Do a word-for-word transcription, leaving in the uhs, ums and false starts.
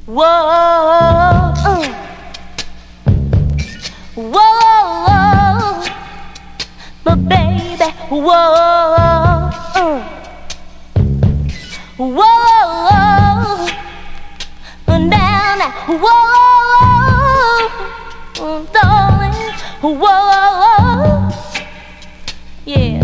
Whoa, uh. Whoa, but baby, whoa, uh. Whoa, down, whoa, darling, whoa, yeah.